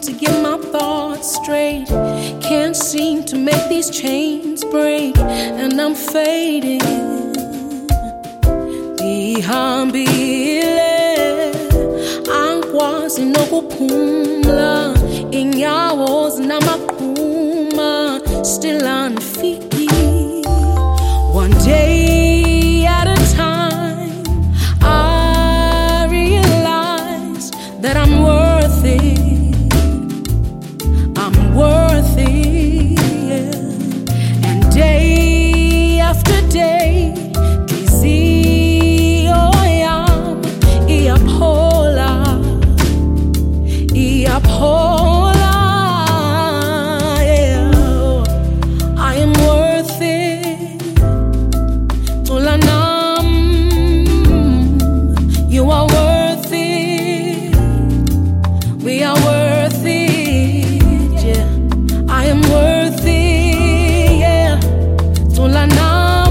to get my thoughts straight. Can't seem to make these chains break, and I'm fading. Dihambile, angikwazi nokuphumla, inyawo zinamaqhuma, still undefeated. One day at a time, I realize that I'm worth it. I'm worth it, yeah. And day after day, Kiziyoyam iyaphola, yeah. I am worth it. Tulanam, you are worth it. We are worth it, yeah. I am worth it, yeah. Tulanam,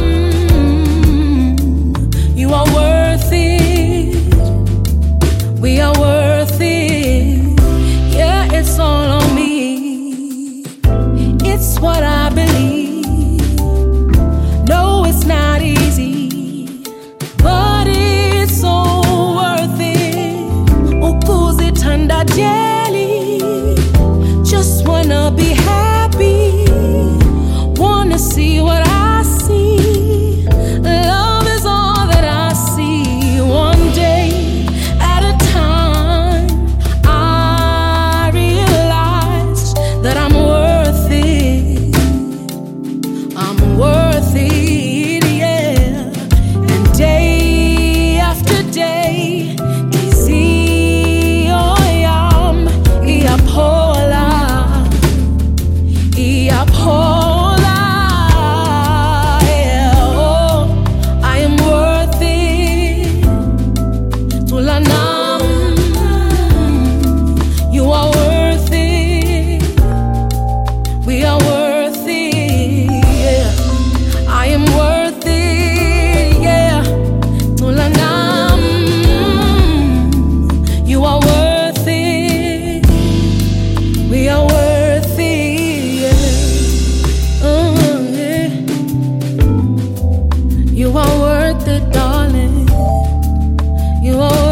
you are worth it. We are worth it, yeah. It's all on me. It's what I believe. No, it's not easy, but it's so worth it. Ukuzithanda daily, just wanna be happy, wanna see what I see. Love is all that I see. One day at a time, I realize that I'm worth it. I'm worth it, yeah. And day after day, Kiziyoyam iyaphola, yeah. Oh, I am worth it. Tulanam, you are worth it. We are worth it, yeah. I am worth it, yeah. Tulanam, you are worth it. We are worth it, yeah. Yeah. You are worth it, darling. You are